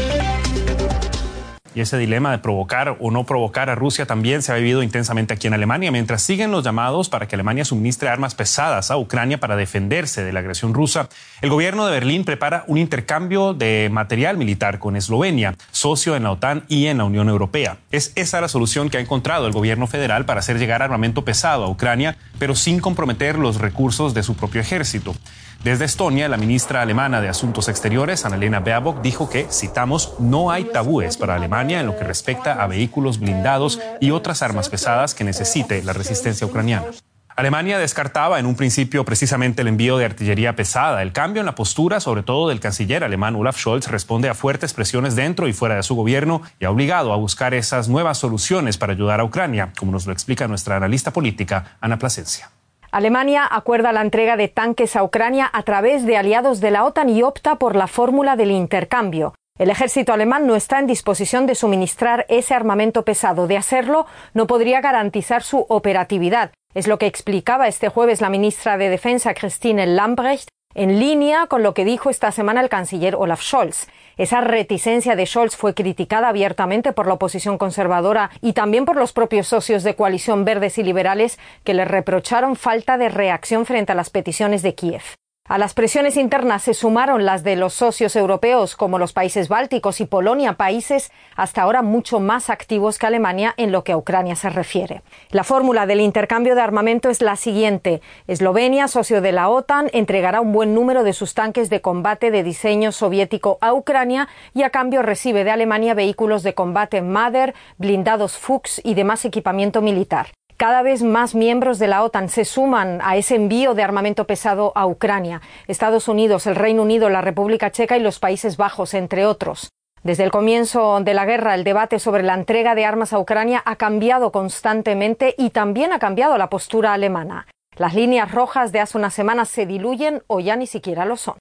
Y ese dilema de provocar o no provocar a Rusia también se ha vivido intensamente aquí en Alemania, mientras siguen los llamados para que Alemania suministre armas pesadas a Ucrania para defenderse de la agresión rusa. El gobierno de Berlín prepara un intercambio de material militar con Eslovenia, socio en la OTAN y en la Unión Europea. Es esa la solución que ha encontrado el gobierno federal para hacer llegar armamento pesado a Ucrania, pero sin comprometer los recursos de su propio ejército. Desde Estonia, la ministra alemana de Asuntos Exteriores, Annalena Baerbock, dijo que, citamos, no hay tabúes para Alemania en lo que respecta a vehículos blindados y otras armas pesadas que necesite la resistencia ucraniana. Alemania descartaba en un principio precisamente el envío de artillería pesada. El cambio en la postura, sobre todo del canciller alemán Olaf Scholz, responde a fuertes presiones dentro y fuera de su gobierno y ha obligado a buscar esas nuevas soluciones para ayudar a Ucrania, como nos lo explica nuestra analista política, Ana Plasencia. Alemania acuerda la entrega de tanques a Ucrania a través de aliados de la OTAN y opta por la fórmula del intercambio. El ejército alemán no está en disposición de suministrar ese armamento pesado. De hacerlo, no podría garantizar su operatividad. Es lo que explicaba este jueves la ministra de Defensa, Christine Lambrecht, en línea con lo que dijo esta semana el canciller Olaf Scholz. Esa reticencia de Scholz fue criticada abiertamente por la oposición conservadora y también por los propios socios de coalición verdes y liberales, que le reprocharon falta de reacción frente a las peticiones de Kiev. A las presiones internas se sumaron las de los socios europeos, como los países bálticos y Polonia, países hasta ahora mucho más activos que Alemania en lo que a Ucrania se refiere. La fórmula del intercambio de armamento es la siguiente. Eslovenia, socio de la OTAN, entregará un buen número de sus tanques de combate de diseño soviético a Ucrania y a cambio recibe de Alemania vehículos de combate Marder, blindados Fuchs y demás equipamiento militar. Cada vez más miembros de la OTAN se suman a ese envío de armamento pesado a Ucrania. Estados Unidos, el Reino Unido, la República Checa y los Países Bajos, entre otros. Desde el comienzo de la guerra, el debate sobre la entrega de armas a Ucrania ha cambiado constantemente y también ha cambiado la postura alemana. Las líneas rojas de hace unas semanas se diluyen o ya ni siquiera lo son.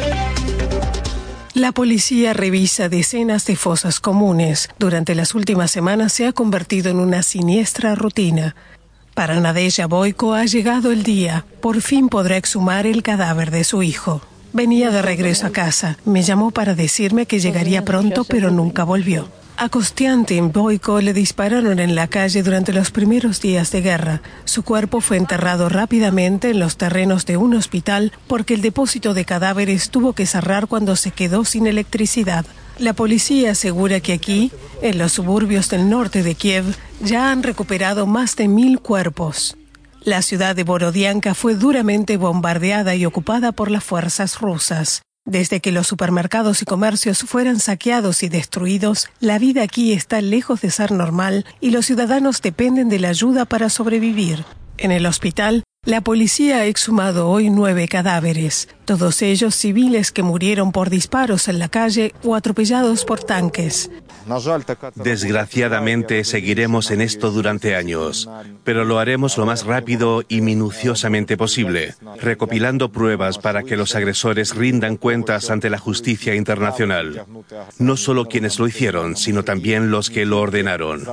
La policía revisa decenas de fosas comunes. Durante las últimas semanas se ha convertido en una siniestra rutina. Para Nadezhda Boyko ha llegado el día. Por fin podrá exhumar el cadáver de su hijo. Venía de regreso a casa. Me llamó para decirme que llegaría pronto, pero nunca volvió. A Konstantin Boyko le dispararon en la calle durante los primeros días de guerra. Su cuerpo fue enterrado rápidamente en los terrenos de un hospital porque el depósito de cadáveres tuvo que cerrar cuando se quedó sin electricidad. La policía asegura que aquí, en los suburbios del norte de Kiev, ya han recuperado más de mil cuerpos. La ciudad de Borodianka fue duramente bombardeada y ocupada por las fuerzas rusas. Desde que los supermercados y comercios fueran saqueados y destruidos, la vida aquí está lejos de ser normal y los ciudadanos dependen de la ayuda para sobrevivir. En el hospital, la policía ha exhumado hoy nueve cadáveres, todos ellos civiles que murieron por disparos en la calle o atropellados por tanques. Desgraciadamente seguiremos en esto durante años, pero lo haremos lo más rápido y minuciosamente posible, recopilando pruebas para que los agresores rindan cuentas ante la justicia internacional. No solo quienes lo hicieron, sino también los que lo ordenaron.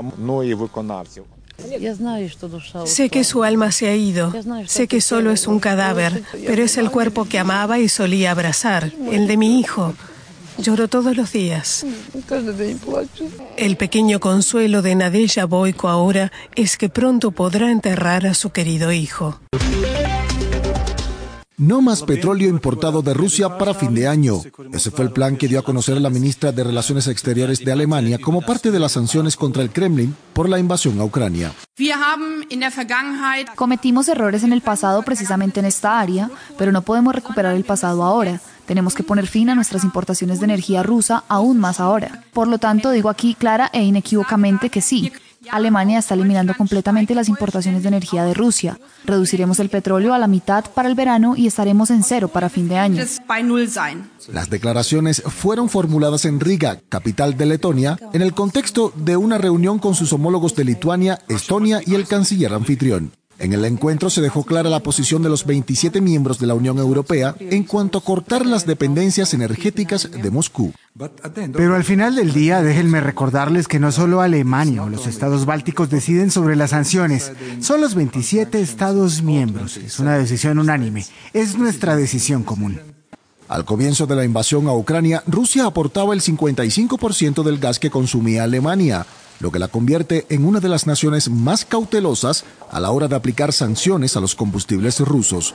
Sé que su alma se ha ido, sé que solo es un cadáver, pero es el cuerpo que amaba y solía abrazar, el de mi hijo. Lloro todos los días. El pequeño consuelo de Nadezhda Boyko ahora es que pronto podrá enterrar a su querido hijo. No más petróleo importado de Rusia para fin de año. Ese fue el plan que dio a conocer la ministra de Relaciones Exteriores de Alemania como parte de las sanciones contra el Kremlin por la invasión a Ucrania. Cometimos errores en el pasado precisamente en esta área, pero no podemos recuperar el pasado ahora. Tenemos que poner fin a nuestras importaciones de energía rusa aún más ahora. Por lo tanto, digo aquí clara e inequívocamente que sí. Alemania está eliminando completamente las importaciones de energía de Rusia. Reduciremos el petróleo a la mitad para el verano y estaremos en cero para fin de año. Las declaraciones fueron formuladas en Riga, capital de Letonia, en el contexto de una reunión con sus homólogos de Lituania, Estonia y el canciller anfitrión. En el encuentro se dejó clara la posición de los veintisiete miembros de la Unión Europea en cuanto a cortar las dependencias energéticas de Moscú. Pero al final del día, déjenme recordarles que no solo Alemania o los estados bálticos deciden sobre las sanciones, son los veintisiete estados miembros. Es una decisión unánime, es nuestra decisión común. Al comienzo de la invasión a Ucrania, Rusia aportaba el cincuenta y cinco por ciento del gas que consumía Alemania, lo que la convierte en una de las naciones más cautelosas a la hora de aplicar sanciones a los combustibles rusos.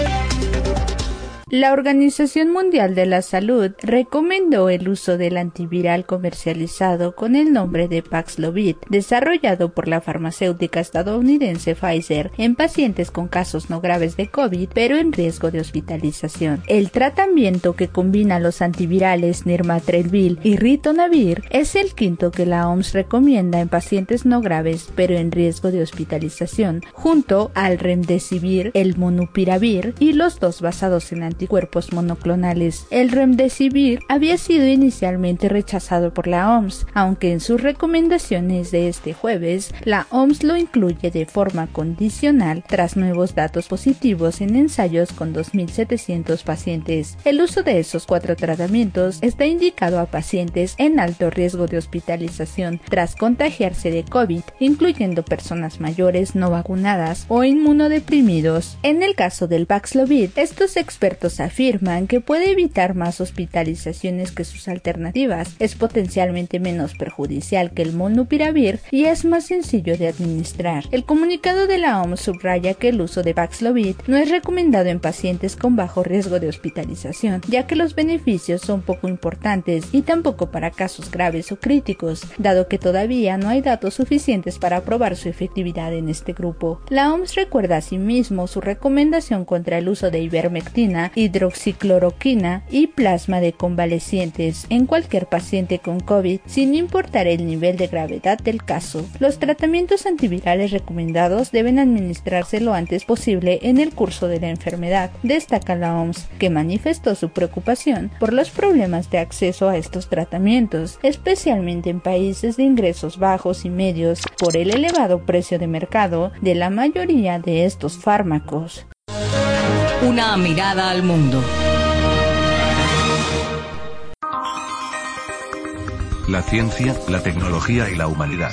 La Organización Mundial de la Salud recomendó el uso del antiviral comercializado con el nombre de Paxlovid, desarrollado por la farmacéutica estadounidense Pfizer, en pacientes con casos no graves de COVID, pero en riesgo de hospitalización. El tratamiento que combina los antivirales Nirmatrelvir y Ritonavir es el quinto que la O M S recomienda en pacientes no graves, pero en riesgo de hospitalización, junto al Remdesivir, el Monupiravir y los dos basados en antivirales anticuerpos monoclonales. El Remdesivir había sido inicialmente rechazado por la O M S, aunque en sus recomendaciones de este jueves, la O M S lo incluye de forma condicional tras nuevos datos positivos en ensayos con dos mil setecientos pacientes. El uso de esos cuatro tratamientos está indicado a pacientes en alto riesgo de hospitalización tras contagiarse de COVID, incluyendo personas mayores no vacunadas o inmunodeprimidos. En el caso del Paxlovid, estos expertos afirman que puede evitar más hospitalizaciones que sus alternativas, es potencialmente menos perjudicial que el Molnupiravir y es más sencillo de administrar. El comunicado de la O M S subraya que el uso de Paxlovid no es recomendado en pacientes con bajo riesgo de hospitalización, ya que los beneficios son poco importantes y tampoco para casos graves o críticos, dado que todavía no hay datos suficientes para probar su efectividad en este grupo. La O M S recuerda asimismo su recomendación contra el uso de ivermectina, hidroxicloroquina y plasma de convalecientes en cualquier paciente con COVID, sin importar el nivel de gravedad del caso. Los tratamientos antivirales recomendados deben administrarse lo antes posible en el curso de la enfermedad, destaca la O M S, que manifestó su preocupación por los problemas de acceso a estos tratamientos, especialmente en países de ingresos bajos y medios, por el elevado precio de mercado de la mayoría de estos fármacos. Una mirada al mundo. La ciencia, la tecnología y la humanidad.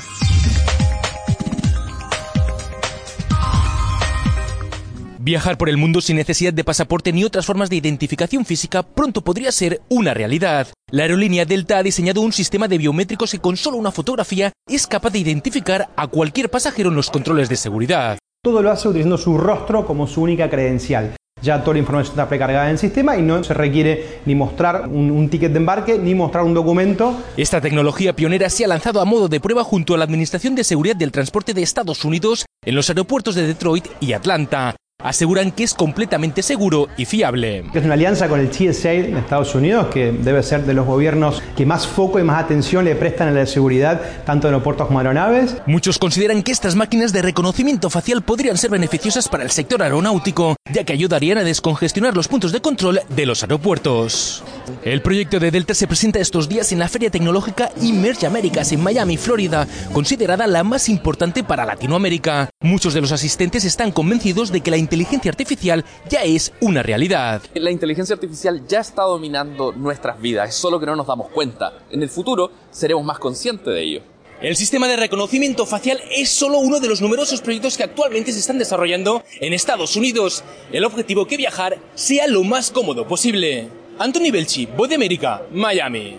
Viajar por el mundo sin necesidad de pasaporte ni otras formas de identificación física pronto podría ser una realidad. La aerolínea Delta ha diseñado un sistema de biométricos que con solo una fotografía es capaz de identificar a cualquier pasajero en los controles de seguridad. Todo lo hace utilizando su rostro como su única credencial. Ya toda la información está precargada en el sistema y no se requiere ni mostrar un, un ticket de embarque ni mostrar un documento. Esta tecnología pionera se ha lanzado a modo de prueba junto a la Administración de Seguridad del Transporte de Estados Unidos en los aeropuertos de Detroit y Atlanta. Aseguran que es completamente seguro y fiable. Es una alianza con el T S A de Estados Unidos, que debe ser de los gobiernos que más foco y más atención le prestan a la seguridad, tanto en aeropuertos como aeronaves. Muchos consideran que estas máquinas de reconocimiento facial podrían ser beneficiosas para el sector aeronáutico, ya que ayudarían a descongestionar los puntos de control de los aeropuertos. El proyecto de Delta se presenta estos días en la feria tecnológica Emerge Americas en Miami, Florida, considerada la más importante para Latinoamérica. Muchos de los asistentes están convencidos de que la inteligencia artificial ya es una realidad. La inteligencia artificial ya está dominando nuestras vidas, es solo que no nos damos cuenta. En el futuro seremos más conscientes de ello. El sistema de reconocimiento facial es solo uno de los numerosos proyectos que actualmente se están desarrollando en Estados Unidos. El objetivo es que viajar sea lo más cómodo posible. Anthony Belchi, Voz de América, Miami.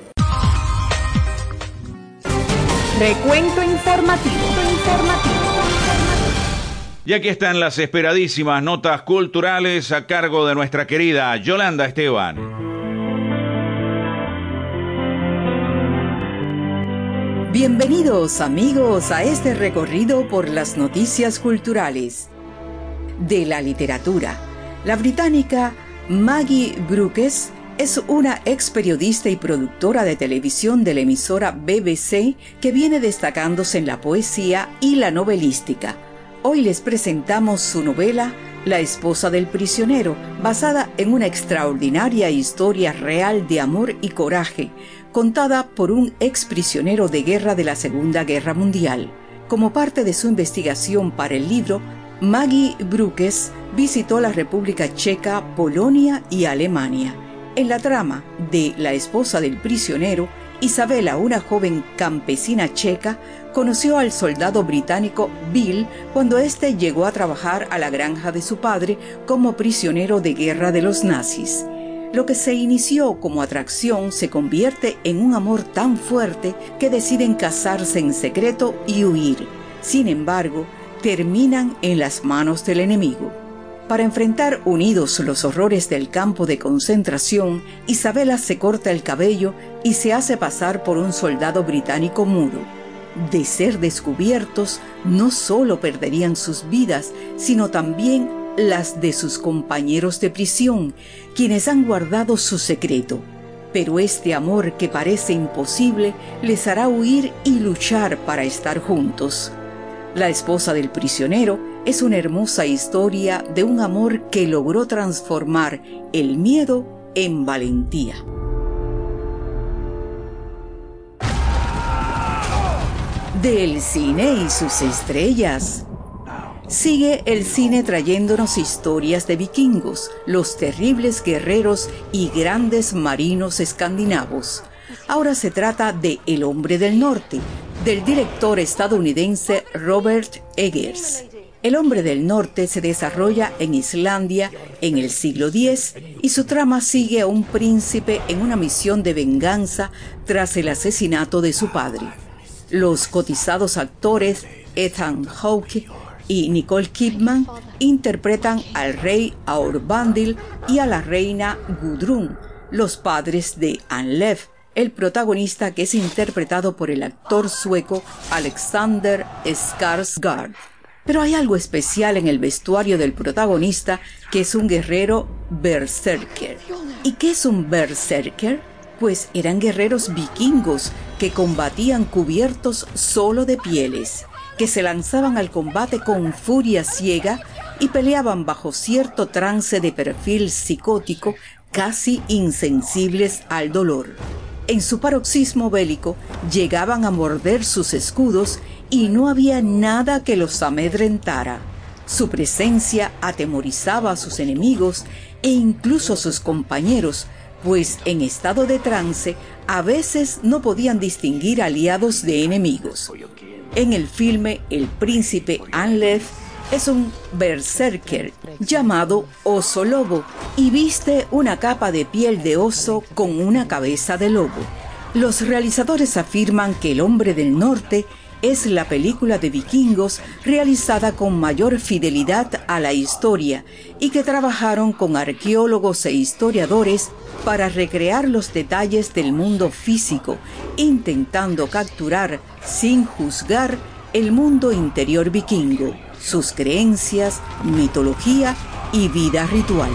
Recuento informativo. informativo. Y aquí están las esperadísimas notas culturales a cargo de nuestra querida Yolanda Esteban. Bienvenidos amigos a este recorrido por las noticias culturales. De la literatura, la británica Maggie Brooks es una ex periodista y productora de televisión de la emisora B B C que viene destacándose en la poesía y la novelística. Hoy les presentamos su novela La esposa del prisionero, basada en una extraordinaria historia real de amor y coraje, contada por un ex prisionero de guerra de la Segunda Guerra Mundial. Como parte de su investigación para el libro, Maggie Brukes visitó la República Checa, Polonia y Alemania. En la trama de La esposa del prisionero, Isabela, una joven campesina checa, conoció al soldado británico Bill cuando éste llegó a trabajar a la granja de su padre como prisionero de guerra de los nazis. Lo que se inició como atracción se convierte en un amor tan fuerte que deciden casarse en secreto y huir. Sin embargo, terminan en las manos del enemigo. Para enfrentar unidos los horrores del campo de concentración, Isabela se corta el cabello y se hace pasar por un soldado británico mudo. De ser descubiertos, no solo perderían sus vidas, sino también las de sus compañeros de prisión, quienes han guardado su secreto. Pero este amor que parece imposible les hará huir y luchar para estar juntos. La esposa del prisionero es una hermosa historia de un amor que logró transformar el miedo en valentía. Del cine y sus estrellas. Sigue el cine trayéndonos historias de vikingos, los terribles guerreros y grandes marinos escandinavos. Ahora se trata de El hombre del norte, del director estadounidense Robert Eggers. El hombre del norte se desarrolla en Islandia en el siglo diez y su trama sigue a un príncipe en una misión de venganza tras el asesinato de su padre. Los cotizados actores Ethan Hawke y Nicole Kidman interpretan al rey Aurbandil y a la reina Gudrun, los padres de Anlef, el protagonista, que es interpretado por el actor sueco Alexander Skarsgård. Pero hay algo especial en el vestuario del protagonista, que es un guerrero berserker. ¿Y qué es un berserker? Pues eran guerreros vikingos que combatían cubiertos solo de pieles, que se lanzaban al combate con furia ciega y peleaban bajo cierto trance de perfil psicótico, casi insensibles al dolor. En su paroxismo bélico llegaban a morder sus escudos y no había nada que los amedrentara. Su presencia atemorizaba a sus enemigos e incluso a sus compañeros, pues en estado de trance a veces no podían distinguir aliados de enemigos. En el filme, el príncipe Anlef es un berserker llamado oso lobo y viste una capa de piel de oso con una cabeza de lobo. Los realizadores afirman que El hombre del norte es la película de vikingos realizada con mayor fidelidad a la historia y que trabajaron con arqueólogos e historiadores para recrear los detalles del mundo físico, intentando capturar, sin juzgar, el mundo interior vikingo, sus creencias, mitología y vida ritual.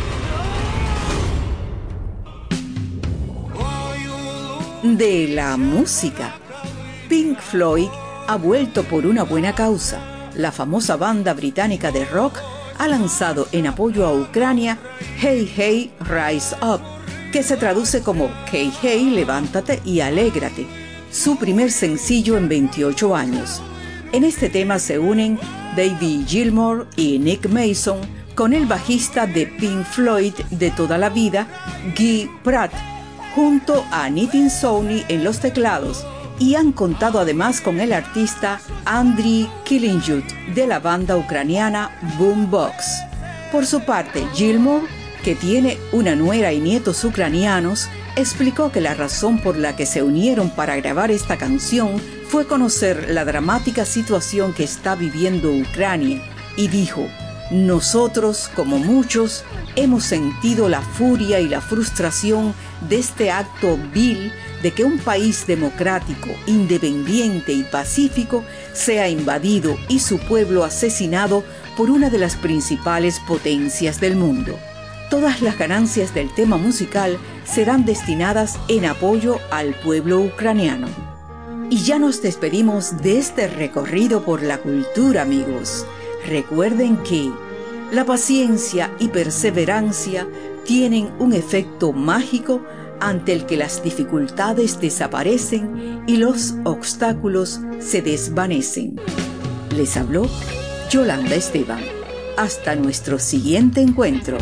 De la música. Pink Floyd ha vuelto por una buena causa. La famosa banda británica de rock ha lanzado en apoyo a Ucrania Hey Hey Rise Up, que se traduce como Hey Hey levántate y alégrate, su primer sencillo en veintiocho años. En este tema se unen David Gilmour y Nick Mason con el bajista de Pink Floyd de toda la vida, Guy Pratt, junto a Nitin Sawhney en los teclados, y han contado además con el artista Andriy Killinjut de la banda ucraniana Boombox. Por su parte, Gilmour, que tiene una nuera y nietos ucranianos, explicó que la razón por la que se unieron para grabar esta canción fue conocer la dramática situación que está viviendo Ucrania, y dijo: nosotros, como muchos, hemos sentido la furia y la frustración de este acto vil de que un país democrático, independiente y pacífico sea invadido y su pueblo asesinado por una de las principales potencias del mundo. Todas las ganancias del tema musical serán destinadas en apoyo al pueblo ucraniano. Y ya nos despedimos de este recorrido por la cultura, amigos. Recuerden que la paciencia y perseverancia tienen un efecto mágico ante el que las dificultades desaparecen y los obstáculos se desvanecen. Les habló Yolanda Esteban. Hasta nuestro siguiente encuentro.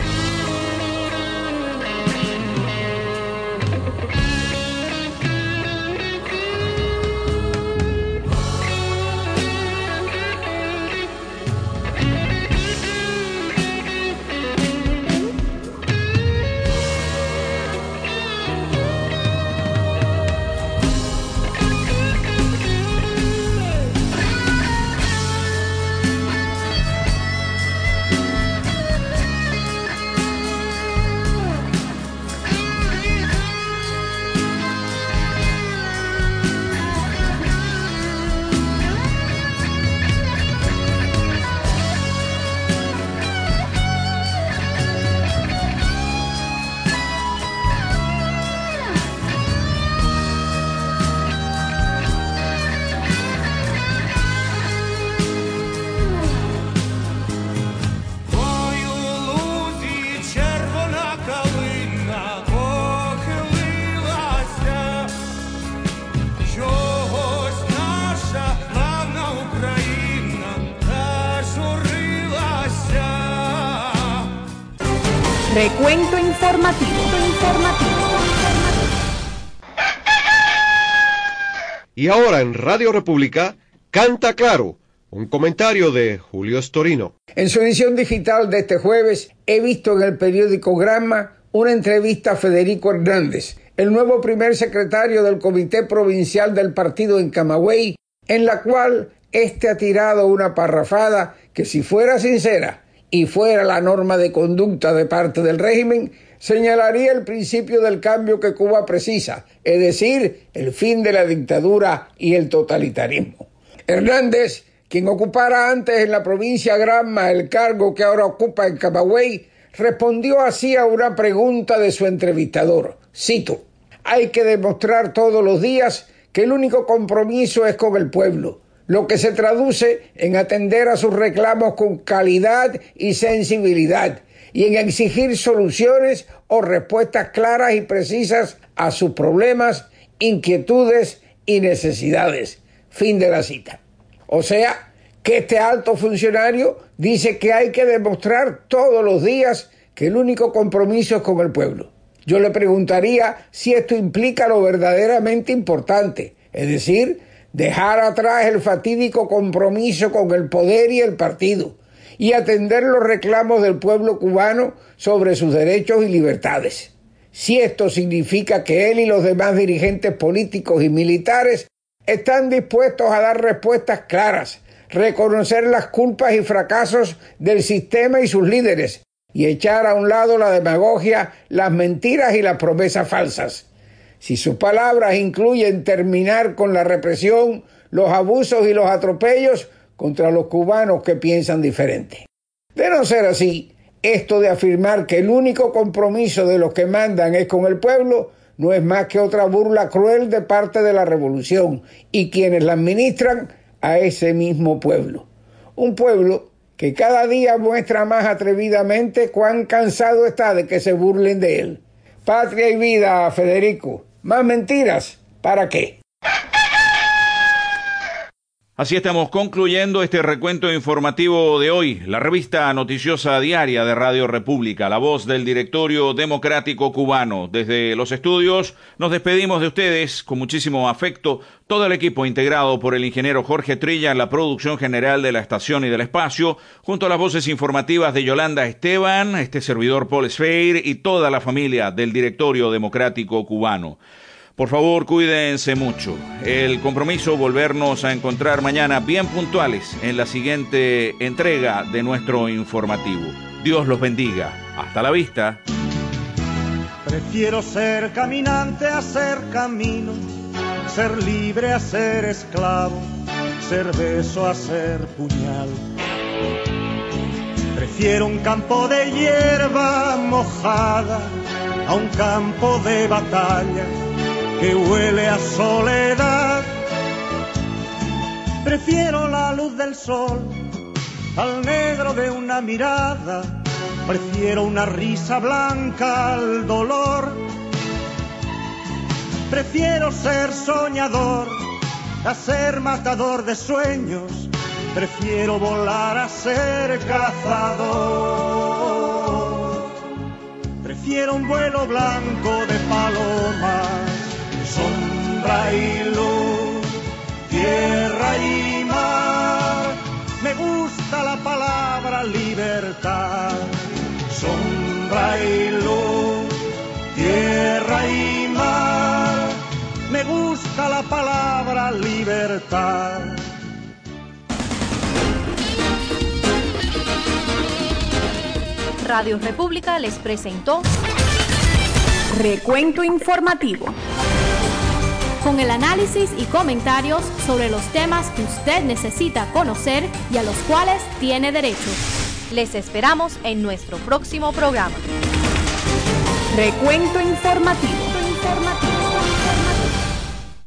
Recuento informativo. informativo. Y ahora en Radio República, Canta Claro, un comentario de Julio Storino. En su edición digital de este jueves, he visto en el periódico Gramma una entrevista a Federico Hernández, el nuevo primer secretario del Comité Provincial del Partido en Camagüey, en la cual éste ha tirado una parrafada que, si fuera sincera y fuera la norma de conducta de parte del régimen, señalaría el principio del cambio que Cuba precisa, es decir, el fin de la dictadura y el totalitarismo. Hernández, quien ocupara antes en la provincia Granma el cargo que ahora ocupa en Camagüey, respondió así a una pregunta de su entrevistador. Cito: hay que demostrar todos los días que el único compromiso es con el pueblo, lo que se traduce en atender a sus reclamos con calidad y sensibilidad y en exigir soluciones o respuestas claras y precisas a sus problemas, inquietudes y necesidades. Fin de la cita. O sea, que este alto funcionario dice que hay que demostrar todos los días que el único compromiso es con el pueblo. Yo le preguntaría si esto implica lo verdaderamente importante, es decir, dejar atrás el fatídico compromiso con el poder y el partido y atender los reclamos del pueblo cubano sobre sus derechos y libertades. Si esto significa que él y los demás dirigentes políticos y militares están dispuestos a dar respuestas claras, reconocer las culpas y fracasos del sistema y sus líderes y echar a un lado la demagogia, las mentiras y las promesas falsas. Si sus palabras incluyen terminar con la represión, los abusos y los atropellos contra los cubanos que piensan diferente. De no ser así, esto de afirmar que el único compromiso de los que mandan es con el pueblo no es más que otra burla cruel de parte de la revolución y quienes la administran a ese mismo pueblo. Un pueblo que cada día muestra más atrevidamente cuán cansado está de que se burlen de él. Patria y vida, Federico. ¿Más mentiras? ¿Para qué? Así estamos concluyendo este recuento informativo de hoy. La revista noticiosa diaria de Radio República, la voz del Directorio Democrático Cubano. Desde los estudios nos despedimos de ustedes con muchísimo afecto. Todo el equipo integrado por el ingeniero Jorge Trilla en la producción general de la estación y del espacio, junto a las voces informativas de Yolanda Esteban, este servidor Paul Sfeir y toda la familia del Directorio Democrático Cubano. Por favor, cuídense mucho. El compromiso, volvernos a encontrar mañana bien puntuales en la siguiente entrega de nuestro informativo. Dios los bendiga. Hasta la vista. Prefiero ser caminante a ser camino, ser libre a ser esclavo, ser beso a ser puñal. Prefiero un campo de hierba mojada a un campo de batalla que huele a soledad. Prefiero la luz del sol al negro de una mirada, prefiero una risa blanca al dolor. Prefiero ser soñador a ser matador de sueños, prefiero volar a ser cazador. Prefiero un vuelo blanco de palomas, sombra y luz, tierra y mar. Me gusta la palabra libertad, sombra y luz, tierra y mar. Me gusta la palabra libertad. Radio República les presentó Recuento Informativo, con el análisis y comentarios sobre los temas que usted necesita conocer y a los cuales tiene derecho. Les esperamos en nuestro próximo programa. Recuento Informativo. Informativo.